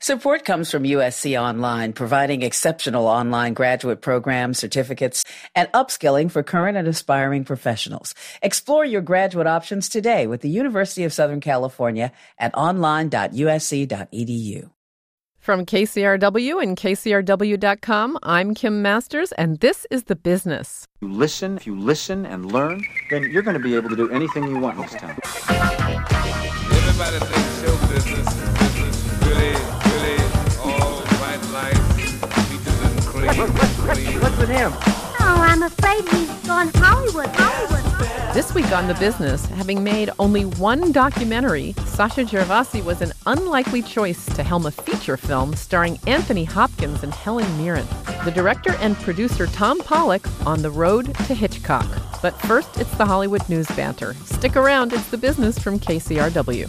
Support comes from USC Online, providing exceptional online graduate programs, certificates, and upskilling for current and aspiring professionals. Explore your graduate options today with the University of Southern California at online.usc.edu. From KCRW and KCRW.com, I'm Kim Masters, and this is The Business. If you listen and learn, then you're going to be able to do anything you want in this town. Everybody thinks show business is really all white lights, peaches and cream. What's with him? Oh, I'm afraid he's gone Hollywood. This week on The Business, having made only one documentary, Sasha Gervasi was an unlikely choice to helm a feature film starring Anthony Hopkins and Helen Mirren. The director and producer Tom Pollock on the road to Hitchcock. But first, it's the Hollywood news banter. Stick around, it's The Business from KCRW.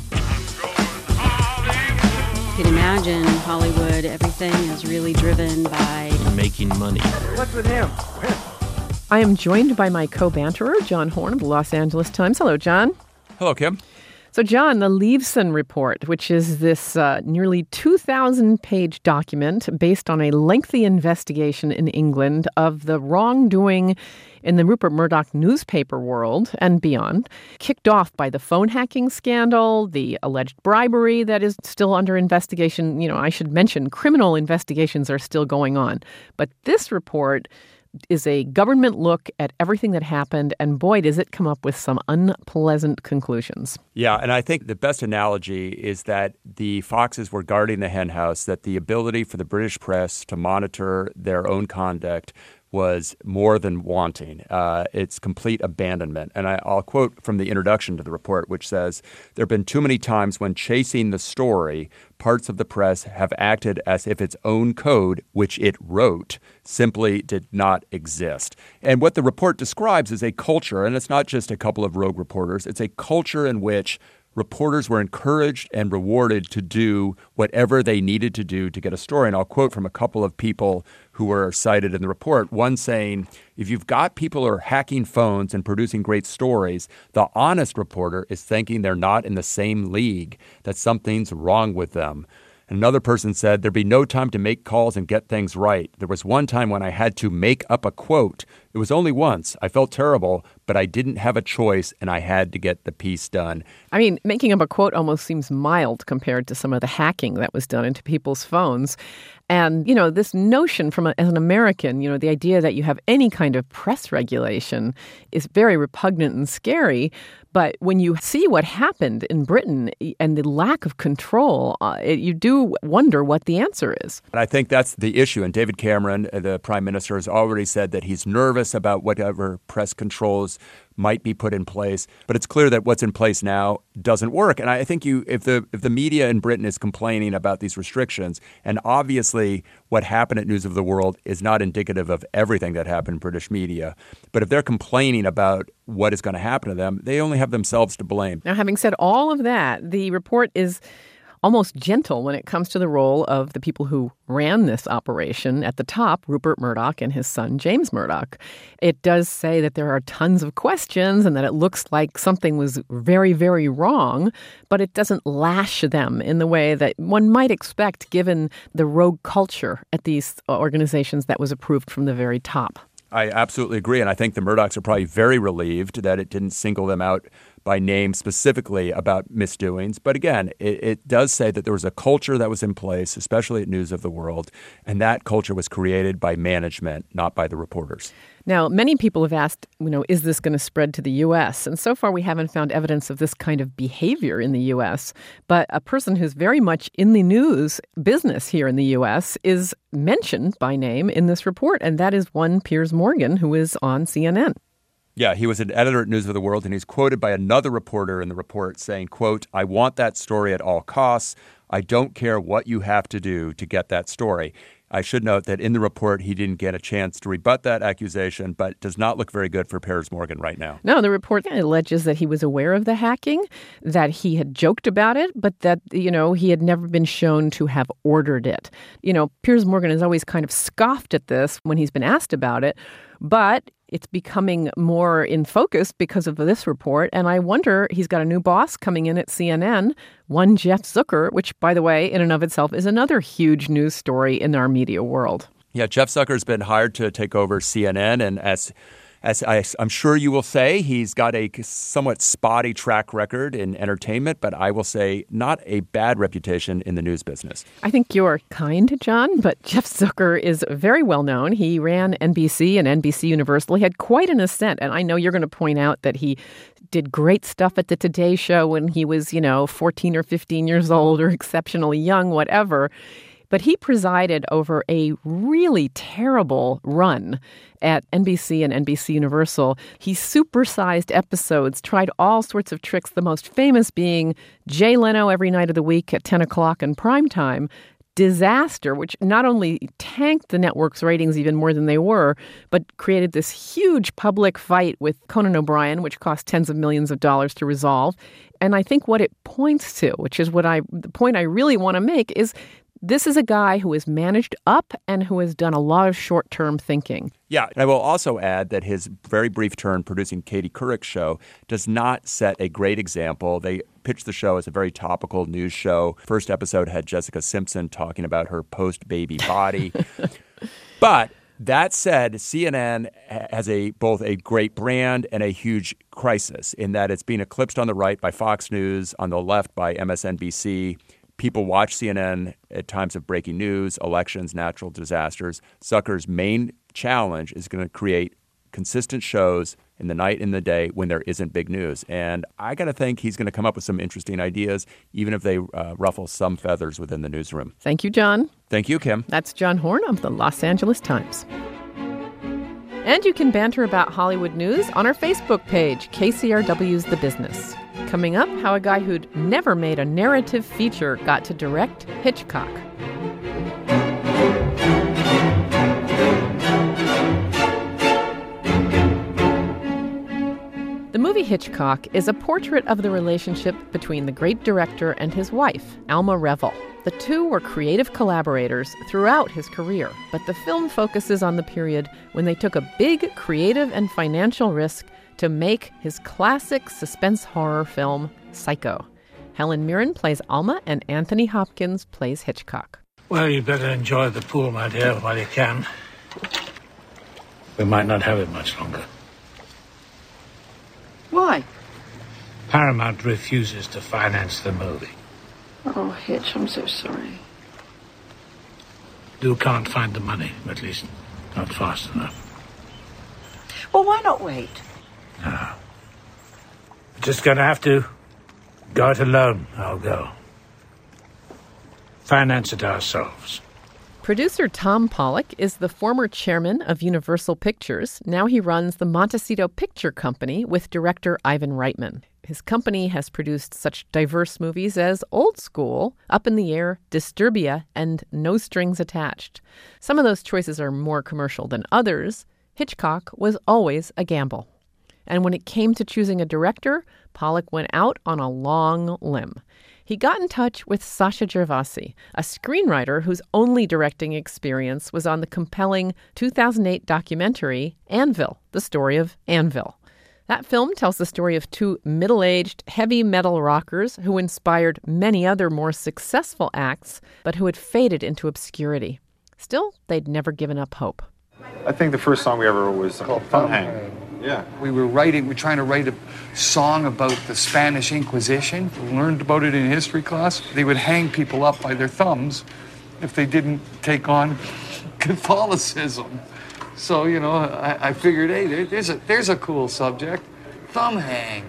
You can imagine Hollywood, everything is really driven by making money. What's with him? I am joined by my co-banterer, John Horn of the Los Angeles Times. Hello, John. Hello, Kim. So, John, the Leveson Report, which is this nearly 2,000-page document based on a lengthy investigation in England of the wrongdoing in the Rupert Murdoch newspaper world and beyond, kicked off by the phone hacking scandal, the alleged bribery that is still under investigation. You know, I should mention criminal investigations are still going on. But this report is a government look at everything that happened, and boy, does it come up with some unpleasant conclusions. Yeah, and I think the best analogy is that the foxes were guarding the henhouse, that the ability for the British press to monitor their own conduct was more than wanting. It's complete abandonment. And I'll quote from the introduction to the report, which says, "There have been too many times when chasing the story, parts of the press have acted as if its own code, which it wrote, simply did not exist." And what the report describes is a culture, and it's not just a couple of rogue reporters, it's a culture in which reporters were encouraged and rewarded to do whatever they needed to do to get a story. And I'll quote from a couple of people who were cited in the report. One saying, "If you've got people who are hacking phones and producing great stories, the honest reporter is thinking they're not in the same league, that something's wrong with them." Another person said, "There'd be no time to make calls and get things right. There was one time when I had to make up a quote. It was only once. I felt terrible, but I didn't have a choice, and I had to get the piece done." I mean, making up a quote almost seems mild compared to some of the hacking that was done into people's phones. And, you know, this notion as an American, you know, the idea that you have any kind of press regulation is very repugnant and scary. But when you see what happened in Britain and the lack of control, you do wonder what the answer is. And I think that's the issue. And David Cameron, the prime minister, has already said that he's nervous about whatever press controls might be put in place. But it's clear that what's in place now doesn't work. And I think if the media in Britain is complaining about these restrictions, and obviously what happened at News of the World is not indicative of everything that happened in British media, but if they're complaining about what is going to happen to them, they only have themselves to blame. Now, having said all of that, the report is almost gentle when it comes to the role of the people who ran this operation. At the top, Rupert Murdoch and his son, James Murdoch. It does say that there are tons of questions and that it looks like something was very, very wrong, but it doesn't lash them in the way that one might expect given the rogue culture at these organizations that was approved from the very top. I absolutely agree. And I think the Murdochs are probably very relieved that it didn't single them out by name specifically about misdoings. But again, it does say that there was a culture that was in place, especially at News of the World, and that culture was created by management, not by the reporters. Now, many people have asked, you know, is this going to spread to the U.S.? And so far, we haven't found evidence of this kind of behavior in the U.S. But a person who's very much in the news business here in the U.S. is mentioned by name in this report, and that is one Piers Morgan, who is on CNN. Yeah, he was an editor at News of the World, and he's quoted by another reporter in the report saying, quote, "I want that story at all costs. I don't care what you have to do to get that story." I should note that in the report, he didn't get a chance to rebut that accusation, but does not look very good for Piers Morgan right now. No, the report alleges that he was aware of the hacking, that he had joked about it, but that, you know, he had never been shown to have ordered it. You know, Piers Morgan has always kind of scoffed at this when he's been asked about it, but It's becoming more in focus because of this report, and I wonder, he's got a new boss coming in at CNN, one Jeff Zucker, which, by the way, in and of itself is another huge news story in our media world. Yeah, Jeff Zucker's been hired to take over CNN, and as I'm sure you will say, he's got a somewhat spotty track record in entertainment, but I will say not a bad reputation in the news business. I think you're kind, John, but Jeff Zucker is very well known. He ran NBC and NBC Universal. He had quite an ascent, and I know you're going to point out that he did great stuff at the Today Show when he was, 14 or 15 years old or exceptionally young, whatever. But he presided over a really terrible run at NBC and NBC Universal. He supersized episodes, tried all sorts of tricks, the most famous being Jay Leno every night of the week at 10 o'clock in primetime. Disaster, which not only tanked the network's ratings even more than they were, but created this huge public fight with Conan O'Brien, which cost tens of millions of dollars to resolve. And I think what it points to, which is the point I really want to make, is this is a guy who has managed up and who has done a lot of short-term thinking. Yeah, and I will also add that his very brief turn producing Katie Couric's show does not set a great example. They pitched the show as a very topical news show. First episode had Jessica Simpson talking about her post-baby body. But that said, CNN has both a great brand and a huge crisis in that it's being eclipsed on the right by Fox News, on the left by MSNBC. People watch CNN at times of breaking news, elections, natural disasters. Zucker's main challenge is going to create consistent shows in the night and the day when there isn't big news. And I got to think he's going to come up with some interesting ideas, even if they ruffle some feathers within the newsroom. Thank you, John. Thank you, Kim. That's John Horn of the Los Angeles Times. And you can banter about Hollywood news on our Facebook page, KCRW's The Business. Coming up, how a guy who'd never made a narrative feature got to direct Hitchcock. The movie Hitchcock is a portrait of the relationship between the great director and his wife, Alma Reville. The two were creative collaborators throughout his career, but the film focuses on the period when they took a big creative and financial risk to make his classic suspense horror film, Psycho. Helen Mirren plays Alma and Anthony Hopkins plays Hitchcock. Well, you better enjoy the pool, my dear, while you can. We might not have it much longer. Why? Paramount refuses to finance the movie. Oh, Hitch, I'm so sorry. You can't find the money, at least not fast enough. Well, why not wait? No. Just gonna have to go it alone. I'll go. Finance it ourselves. Producer Tom Pollock is the former chairman of Universal Pictures. Now he runs the Montecito Picture Company with director Ivan Reitman. His company has produced such diverse movies as Old School, Up in the Air, Disturbia, and No Strings Attached. Some of those choices are more commercial than others. Hitchcock was always a gamble. And when it came to choosing a director, Pollock went out on a long limb. He got in touch with Sasha Gervasi, a screenwriter whose only directing experience was on the compelling 2008 documentary Anvil, the story of Anvil. That film tells the story of two middle-aged heavy metal rockers who inspired many other more successful acts, but who had faded into obscurity. Still, they'd never given up hope. I think the first song we ever wrote was called Thumb Hang. Yeah. We're trying to write a song about the Spanish Inquisition. We learned about it in history class. They would hang people up by their thumbs if they didn't take on Catholicism. So, I figured, hey, there's a cool subject. Thumb hang.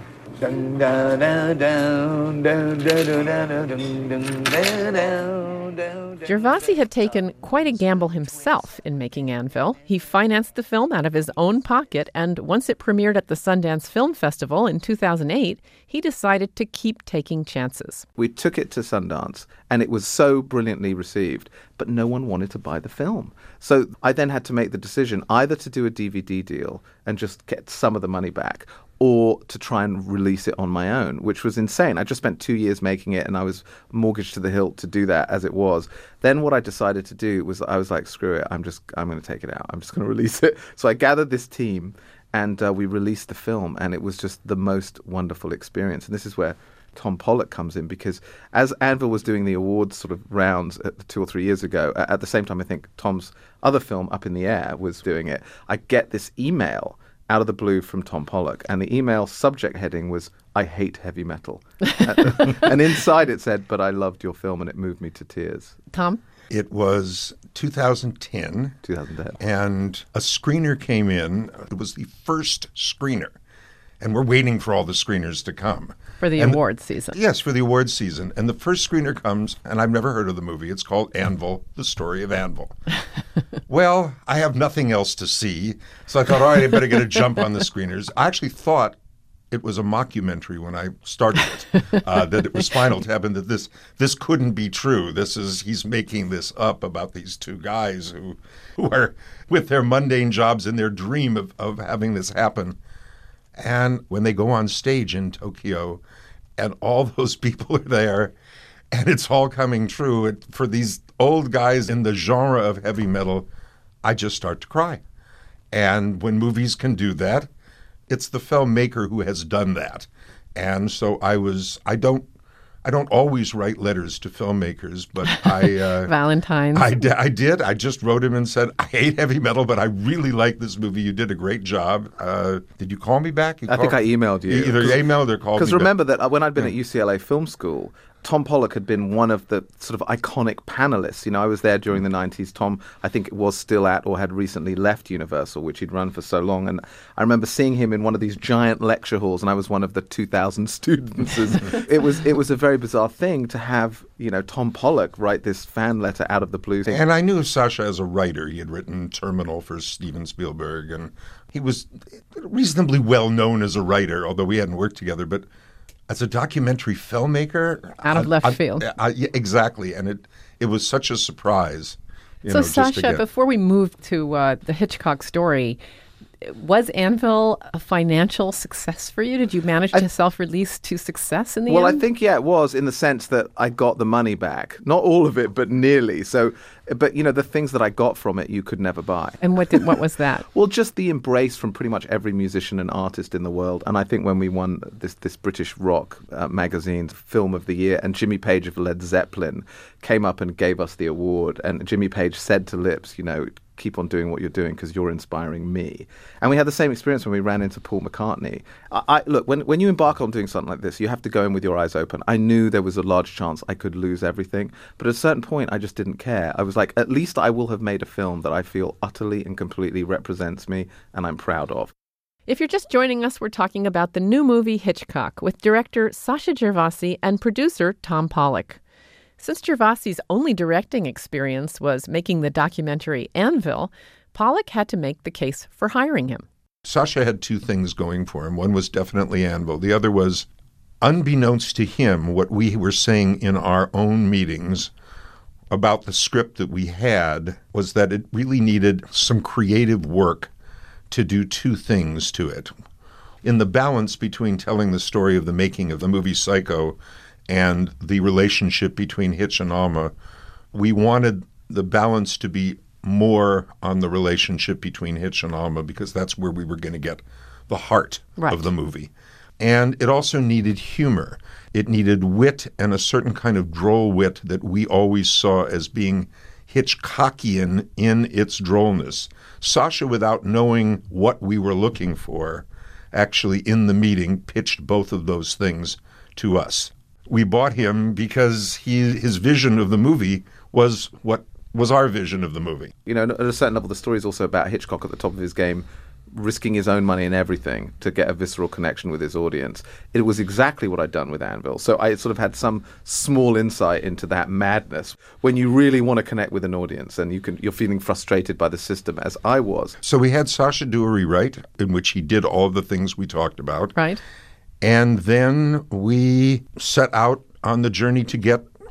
Gervasi had taken quite a gamble himself in making Anvil. He financed the film out of his own pocket, and once it premiered at the Sundance Film Festival in 2008, he decided to keep taking chances. We took it to Sundance, and it was so brilliantly received, but no one wanted to buy the film. So I then had to make the decision either to do a DVD deal and just get some of the money back, or to try and release it on my own, which was insane. I just spent 2 years making it, and I was mortgaged to the hilt to do that as it was. Then what I decided to do was I was like, screw it, I'm going to take it out. I'm just going to release it. So I gathered this team, and we released the film, and it was just the most wonderful experience. And this is where Tom Pollock comes in, because as Anvil was doing the awards sort of rounds 2 or 3 years ago, at the same time I think Tom's other film, Up in the Air, was doing it, I get this email out of the blue from Tom Pollock, and the email subject heading was, "I hate heavy metal." And inside it said, "But I loved your film and it moved me to tears." Tom? It was 2010. 2010. And a screener came in. It was the first screener. And we're waiting for all the screeners to come. For the awards season. Yes, for the awards season. And the first screener comes, and I've never heard of the movie. It's called Anvil, The Story of Anvil. Well, I have nothing else to see. So I thought, all right, I better get a jump on the screeners. I actually thought it was a mockumentary when I started it, that it was Spinal Tap, and that this couldn't be true. He's making this up about these two guys who are with their mundane jobs in their dream of having this happen. And when they go on stage in Tokyo and all those people are there and it's all coming true, for these old guys in the genre of heavy metal, I just start to cry. And when movies can do that, it's the filmmaker who has done that. And so I don't always write letters to filmmakers, but I... Valentine's. I did. I just wrote him and said, I hate heavy metal, but I really like this movie. You did a great job. Did you call me back? I think I emailed you. Either emailed or called me back. Because remember that when I'd been at UCLA Film School, Tom Pollock had been one of the sort of iconic panelists. You know, I was there during the 90s. Tom, I think, was still at or had recently left Universal, which he'd run for so long. And I remember seeing him in one of these giant lecture halls, and I was one of the 2,000 students. It was a very bizarre thing to have, you know, Tom Pollock write this fan letter out of the blue. And I knew Sasha as a writer. He had written Terminal for Steven Spielberg, and he was reasonably well known as a writer, although we hadn't worked together. But as a documentary filmmaker, out of left field. Yeah, exactly. And it was such a surprise. So, Sasha, before we move to the Hitchcock story, was Anvil a financial success for you? Did you manage to self-release to success in the end? Well, I think, yeah, it was, in the sense that I got the money back. Not all of it, but nearly. So, but, you know, the things that I got from it, you could never buy. And what was that? Well, just the embrace from pretty much every musician and artist in the world. And I think when we won this British rock magazine's Film of the Year, and Jimmy Page of Led Zeppelin came up and gave us the award, and Jimmy Page said to Lips, you know, keep on doing what you're doing because you're inspiring me. And we had the same experience when we ran into Paul McCartney. Look, when you embark on doing something like this, you have to go in with your eyes open. I knew there was a large chance I could lose everything, but at a certain point, I just didn't care. I was like, at least I will have made a film that I feel utterly and completely represents me and I'm proud of. If you're just joining us, we're talking about the new movie Hitchcock with director Sasha Gervasi and producer Tom Pollock. Since Gervasi's only directing experience was making the documentary Anvil, Pollock had to make the case for hiring him. Sasha had two things going for him. One was definitely Anvil. The other was, unbeknownst to him, what we were saying in our own meetings about the script that we had was that it really needed some creative work to do two things to it. In the balance between telling the story of the making of the movie Psycho and the relationship between Hitch and Alma, we wanted the balance to be more on the relationship between Hitch and Alma because that's where we were going to get the heart of the movie. And it also needed humor. It needed wit and a certain kind of droll wit that we always saw as being Hitchcockian in its drollness. Sasha, without knowing what we were looking for, actually in the meeting pitched both of those things to us. We bought him because his vision of the movie was what was our vision of the movie. You know, at a certain level, the story is also about Hitchcock at the top of his game, risking his own money and everything to get a visceral connection with his audience. It was exactly what I'd done with Anvil. So I sort of had some small insight into that madness when you really want to connect with an audience and you're feeling frustrated by the system, as I was. So we had Sasha do a rewrite in which he did all the things we talked about. Right. And then we set out on the journey to get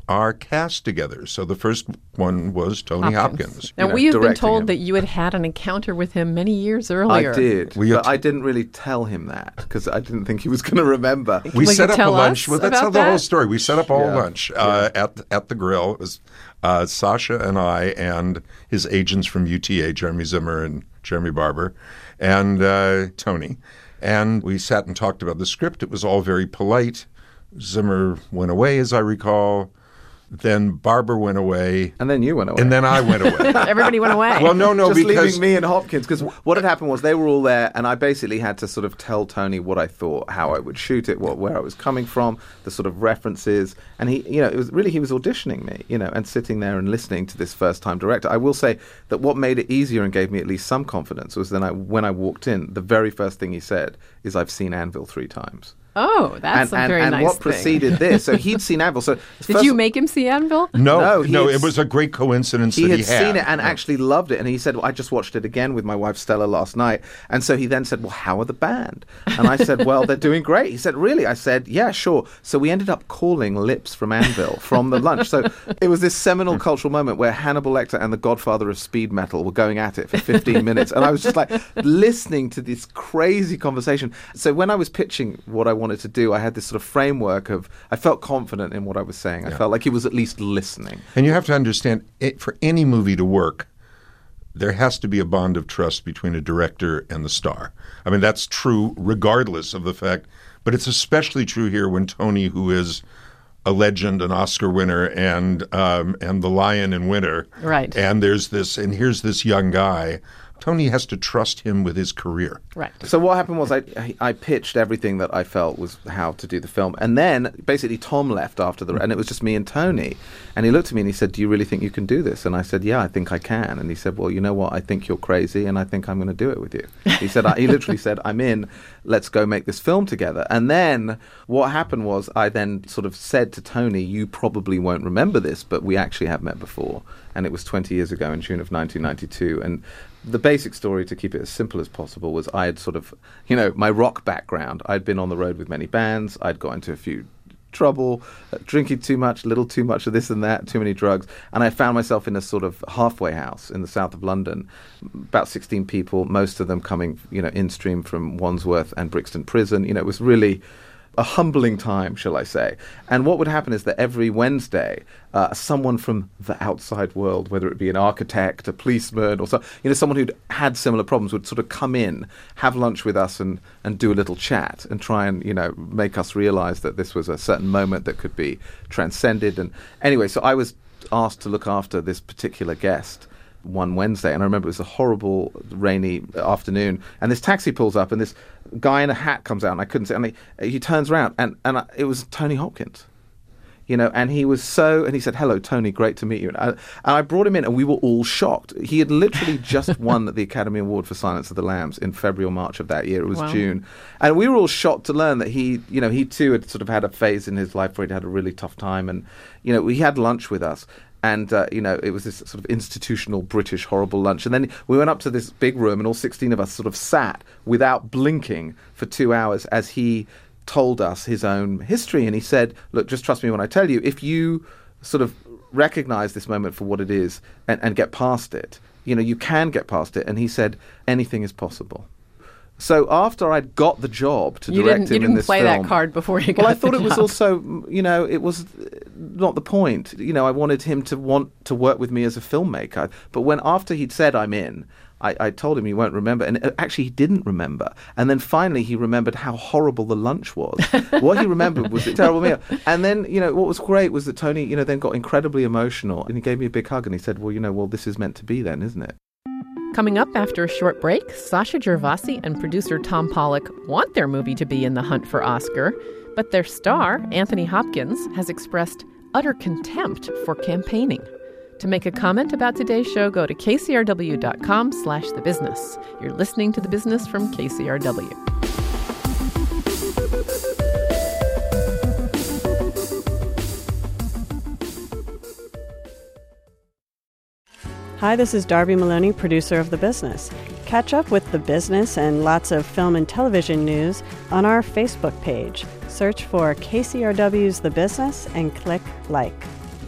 our cast together. So the first one was Tony Hopkins. Now, we have been told that you had an encounter with him many years earlier. I did, but I didn't really tell him that because I didn't think he was going to remember. We set up a lunch. Well, that's the whole story. We set up a whole lunch at the grill. It was Sasha and I and his agents from UTA, Jeremy Zimmer and Jeremy Barber, and Tony. And we sat and talked about the script. It was all very polite. Zimmer went away, as I recall. Then Barber went away. And then you went away. And then I went away. Everybody went away. Well, no, just because... leaving me and Hopkins. Because what had happened was they were all there, and I basically had to sort of tell Tony what I thought, how I would shoot it, where I was coming from, the sort of references. And he, it was really, he was auditioning me, and sitting there and listening to this first-time director. I will say that what made it easier and gave me at least some confidence was when I walked in, the very first thing he said is, "I've seen Anvil 3 times." Oh, that's a very nice thing. And what preceded this, so he'd seen Anvil. So did you make him see Anvil? No, it was a great coincidence that he had. He had seen it and actually loved it. And he said, well, I just watched it again with my wife Stella last night. And so he then said, well, how are the band? And I said, well, they're doing great. He said, really? I said, yeah, sure. So we ended up calling Lips from Anvil from the lunch. So it was this seminal cultural moment where Hannibal Lecter and the godfather of speed metal were going at it for 15 minutes. And I was just like listening to this crazy conversation. So when I was pitching what I wanted to do, I had this sort of framework of, I felt confident in what I was saying. I felt like he was at least listening. And you have to understand, for any movie to work, there has to be a bond of trust between a director and the star. I mean, that's true regardless of the fact, but it's especially true here when Tony, who is a legend, an Oscar winner, and the Lion in Winter. Right. And here's this young guy. Tony has to trust him with his career. Right. So what happened was I pitched everything that I felt was how to do the film. And then basically Tom left after and it was just me and Tony. And he looked at me and he said, do you really think you can do this? And I said, yeah, I think I can. And he said, well, you know what? I think you're crazy and I think I'm going to do it with you. He said, he literally said, I'm in, let's go make this film together. And then what happened was I then sort of said to Tony, you probably won't remember this, but we actually have met before. And it was 20 years ago in June of 1992. And the basic story, to keep it as simple as possible, was I had sort of, my rock background. I'd been on the road with many bands. I'd got into a few trouble, drinking too much, a little too much of this and that, too many drugs. And I found myself in a sort of halfway house in the south of London, about 16 people, most of them coming, in stream from Wandsworth and Brixton Prison. It was really a humbling time, shall I say. And what would happen is that every Wednesday, someone from the outside world, whether it be an architect, a policeman, or someone who'd had similar problems would sort of come in, have lunch with us and do a little chat and try and, make us realize that this was a certain moment that could be transcended. And anyway, so I was asked to look after this particular guest one Wednesday, and I remember it was a horrible rainy afternoon, and this taxi pulls up and this guy in a hat comes out and I couldn't see, and he turns around and it was Tony Hopkins, and he was and he said, hello Tony, great to meet you, and I brought him in and we were all shocked. He had literally just won the Academy Award for Silence of the Lambs in February or March of that year. It was June, and we were all shocked to learn that he too had sort of had a phase in his life where he'd had a really tough time, and he had lunch with us. And, it was this sort of institutional British horrible lunch. And then we went up to this big room and all 16 of us sort of sat without blinking for 2 hours as he told us his own history. And he said, look, just trust me when I tell you, if you sort of recognize this moment for what it is and get past it, you can get past it. And he said, anything is possible. So after I'd got the job to direct him in this film... You didn't play that card before you got the job. Well, I thought it was also, it was not the point. I wanted him to want to work with me as a filmmaker. But after he'd said, I'm in, I told him he won't remember. And actually, he didn't remember. And then finally, he remembered how horrible the lunch was. What he remembered was a terrible meal. And then, what was great was that Tony, then got incredibly emotional. And he gave me a big hug and he said, well, this is meant to be then, isn't it? Coming up after a short break, Sasha Gervasi and producer Tom Pollock want their movie to be in the hunt for Oscar, but their star, Anthony Hopkins, has expressed utter contempt for campaigning. To make a comment about today's show, go to kcrw.com/thebusiness. You're listening to The Business from KCRW. Hi, this is Darby Maloney, producer of The Business. Catch up with The Business and lots of film and television news on our Facebook page. Search for KCRW's The Business and click like.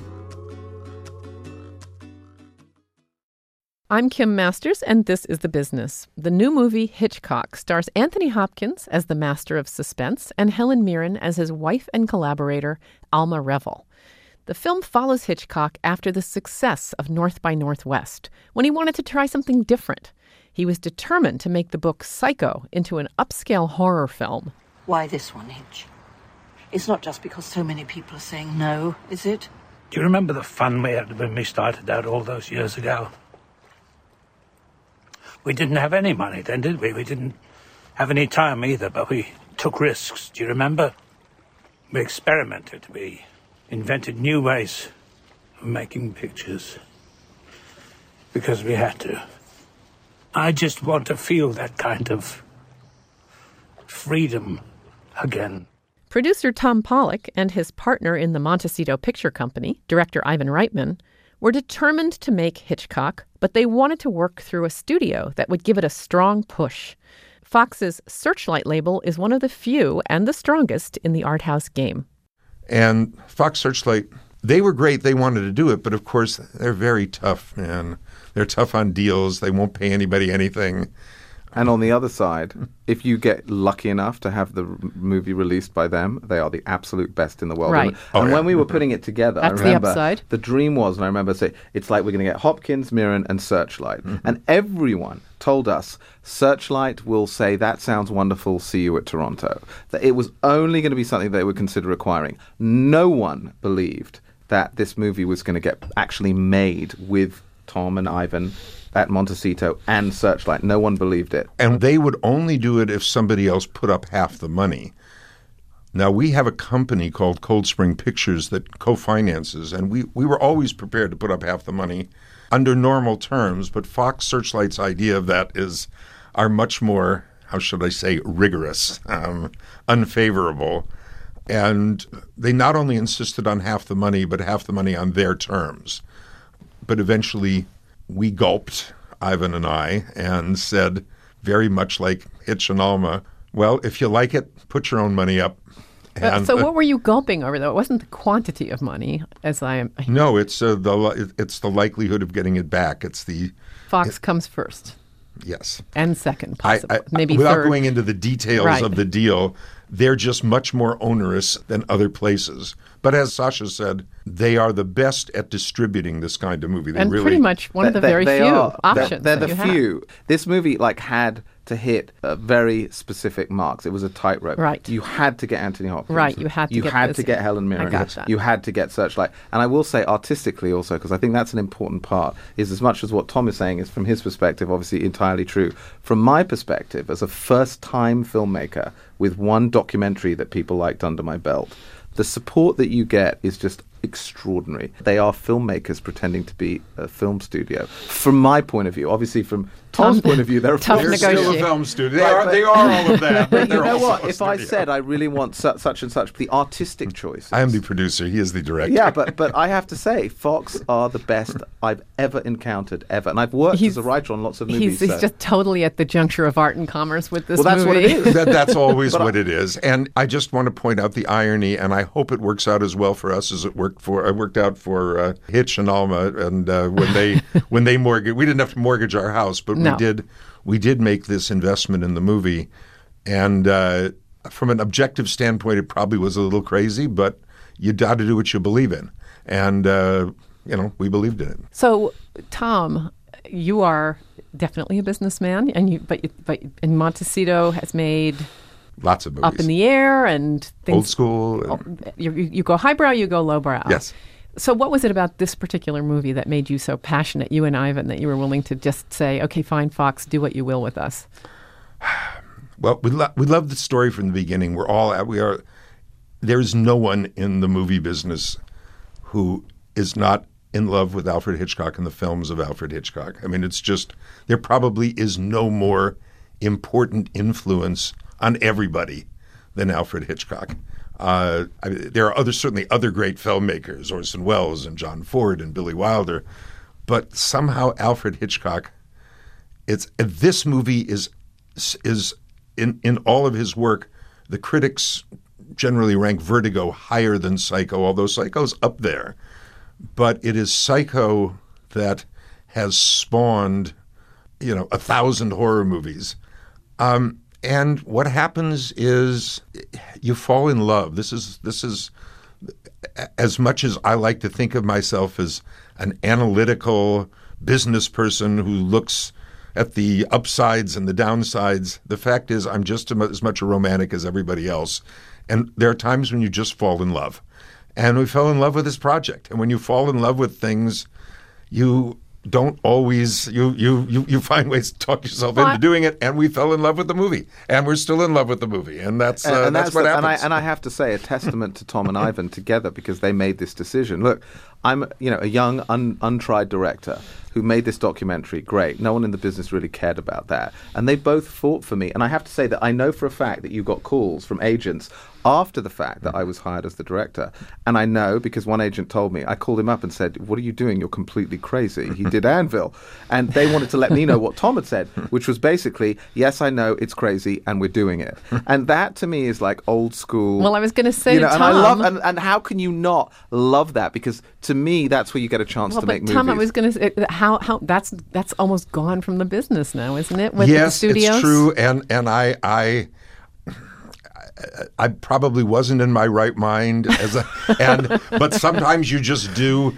I'm Kim Masters, and this is The Business. The new movie, Hitchcock, stars Anthony Hopkins as the master of suspense and Helen Mirren as his wife and collaborator, Alma Revel. The film follows Hitchcock after the success of North by Northwest, when he wanted to try something different. He was determined to make the book Psycho into an upscale horror film. Why this one, Hitch? It's not just because so many people are saying no, is it? Do you remember the fun we had when we started out all those years ago? We didn't have any money then, did we? We didn't have any time either, but we took risks. Do you remember? We experimented. We invented new ways of making pictures because we had to. I just want to feel that kind of freedom again. Producer Tom Pollock and his partner in the Montecito Picture Company, director Ivan Reitman, were determined to make Hitchcock, but they wanted to work through a studio that would give it a strong push. Fox's Searchlight label is one of the few and the strongest in the art house game. And Fox Searchlight, they were great. They wanted to do it, but of course, they're very tough, man. They're tough on deals. They won't pay anybody anything. And on the other side, if you get lucky enough to have the movie released by them, they are the absolute best in the world. Right. And when we were putting it together, That's I remember the upside. The dream was, and I remember saying, it's like we're going to get Hopkins, Mirren, and Searchlight. Mm-hmm. And everyone told us Searchlight will say, that sounds wonderful, see you at Toronto. That it was only going to be something they would consider acquiring. No one believed that this movie was going to get actually made with Tom and Ivan at Montecito and Searchlight. No one believed it. And they would only do it if somebody else put up half the money. Now, we have a company called Cold Spring Pictures that co-finances, and we were always prepared to put up half the money under normal terms, but Fox Searchlight's idea of that are much more, how should I say, rigorous, unfavorable. And they not only insisted on half the money, but half the money on their terms. But eventually we gulped, Ivan and I, and said, very much like Hitch and Alma, well, if you like it, put your own money up. And, so what were you gulping over, though? It wasn't the quantity of money, as I am. No, it's the likelihood of getting it back. It's the Fox comes first. Yes. And second, possibly. Maybe without third. Going into the details of the deal, they're just much more onerous than other places. But as Sasha said, they are the best at distributing this kind of movie. And pretty much one of the very few options. They're the few. This movie had to hit very specific marks. It was a tightrope. Right. You had to get Anthony Hopkins. Right. You had to get Helen Mirren. I got that. You had to get Searchlight. And I will say artistically also, because I think that's an important part, is as much as what Tom is saying is from his perspective obviously entirely true. From my perspective, as a first-time filmmaker with one documentary that people liked under my belt, the support that you get is just extraordinary. They are filmmakers pretending to be a film studio. From my point of view, obviously from Tom's point of view, they're still a film studio. They are all of that. But you know what? If I said I really want such and such, the artistic choice. I am the producer. He is the director. Yeah, but I have to say, Fox are the best I've ever encountered, ever. And I've worked as a writer on lots of movies. He's just totally at the juncture of art and commerce with this movie. Well, that's what it is. That's always what it is. And I just want to point out the irony, and I hope it works out as well for us as it worked out for Hitch and Alma, and when they mortgaged, we didn't have to mortgage our house, but we did make this investment in the movie, and from an objective standpoint, it probably was a little crazy, but you got to do what you believe in, and we believed in it. So, Tom, you are definitely a businessman, and but Montecito has made lots of movies. Up in the Air and things. Old School. You go highbrow, you go lowbrow. Yes. So what was it about this particular movie that made you so passionate, you and Ivan, that you were willing to just say, okay, fine, Fox, do what you will with us? Well, we love the story from the beginning. There's no one in the movie business who is not in love with Alfred Hitchcock and the films of Alfred Hitchcock. I mean, it's just, there probably is no more important influence on everybody than Alfred Hitchcock. There are certainly other great filmmakers, Orson Welles and John Ford and Billy Wilder, but somehow Alfred Hitchcock, this movie is in all of his work, the critics generally rank Vertigo higher than Psycho, although Psycho's up there. But it is Psycho that has spawned, 1,000 horror movies. And what happens is you fall in love. This is as much as I like to think of myself as an analytical business person who looks at the upsides and the downsides. The fact is I'm just as much a romantic as everybody else. And there are times when you just fall in love. And we fell in love with this project. And when you fall in love with things, you don't always you find ways to talk yourself into doing it. And we fell in love with the movie, and we're still in love with the movie, and that's what happens. And I have to say, a testament to Tom and Ivan together, because they made this decision. Look, I'm a young untried director who made this documentary. Great, no one in the business really cared about that, and they both fought for me. And I have to say that I know for a fact that you got calls from agents after the fact that I was hired as the director. And I know because one agent told me, I called him up and said, "What are you doing? You're completely crazy." He did Anvil. And they wanted to let me know what Tom had said, which was basically, yes, I know it's crazy and we're doing it. And that to me is like old school. Well, I was going to say to Tom. And I love, and how can you not love that? Because to me, that's where you get a chance to make movies. Tom, I was going to say, how that's almost gone from the business now, isn't it? With yes, the studios? It's true. And I probably wasn't in my right mind but sometimes you just do.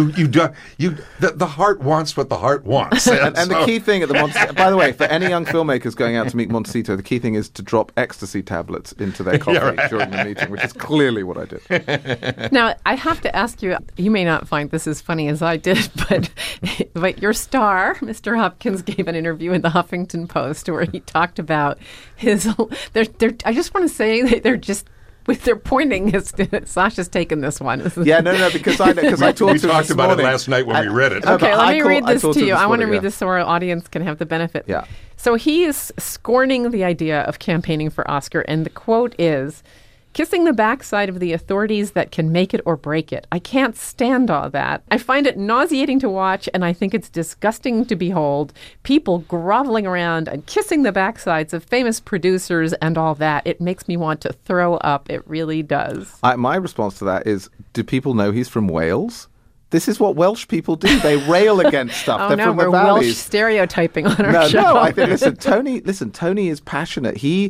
The heart wants what the heart wants. And the key thing at the Montecito, by the way, for any young filmmakers going out to meet Montecito, the key thing is to drop ecstasy tablets into their coffee during the meeting, which is clearly what I did. Now, I have to ask you, you may not find this as funny as I did, but your star, Mr. Hopkins, gave an interview in the Huffington Post where he talked about his. I just want to say that they're pointing. Sasha's taken this one. Yeah, no, because I talked to him talked about it last night when we read it. Okay, let me read this to you. I want to read this so our audience can have the benefit. Yeah. So he is scorning the idea of campaigning for Oscar, and the quote is, "Kissing the backside of the authorities that can make it or break it. I can't stand all that. I find it nauseating to watch, and I think it's disgusting to behold. People groveling around and kissing the backsides of famous producers and all that. It makes me want to throw up. It really does." My response to that is, do people know he's from Wales? This is what Welsh people do. They rail against stuff. They're from the valleys. Welsh stereotyping on our show. No, I think, Tony is passionate. He's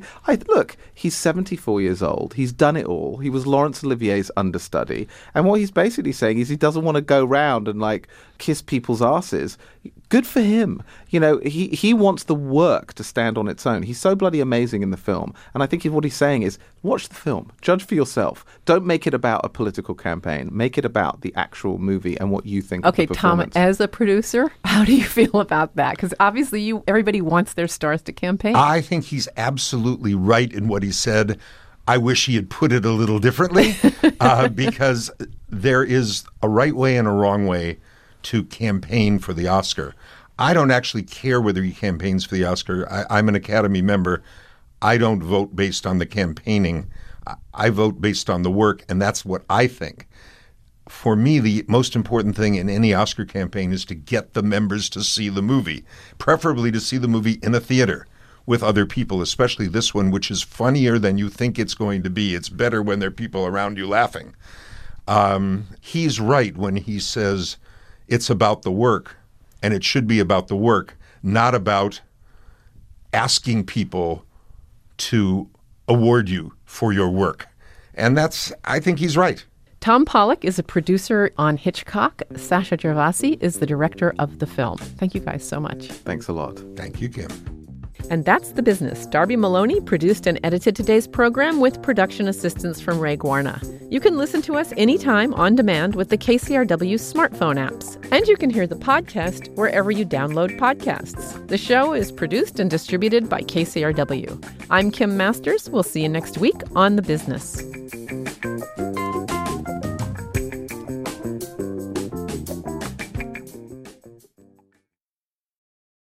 74 years old. He's done it all. He was Laurence Olivier's understudy. And what he's basically saying is he doesn't want to go round and kiss people's asses. Good for him. He wants the work to stand on its own. He's so bloody amazing in the film. And I think what he's saying is, watch the film. Judge for yourself. Don't make it about a political campaign. Make it about the actual movie and what you think of the performance. Tom, as a producer, how do you feel about that? Because obviously everybody wants their stars to campaign. I think he's absolutely right in what he said. I wish he had put it a little differently because there is a right way and a wrong way to campaign for the Oscar. I don't actually care whether he campaigns for the Oscar. I'm an Academy member. I don't vote based on the campaigning. I vote based on the work, and that's what I think. For me, the most important thing in any Oscar campaign is to get the members to see the movie, preferably to see the movie in a theater with other people, especially this one, which is funnier than you think it's going to be. It's better when there are people around you laughing. He's right when he says it's about the work, and it should be about the work, not about asking people to award you for your work. And I think he's right. Tom Pollock is a producer on Hitchcock. Sasha Gervasi is the director of the film. Thank you guys so much. Thanks a lot. Thank you, Kim. And that's The Business. Darby Maloney produced and edited today's program with production assistance from Ray Guarna. You can listen to us anytime on demand with the KCRW smartphone apps. And you can hear the podcast wherever you download podcasts. The show is produced and distributed by KCRW. I'm Kim Masters. We'll see you next week on The Business.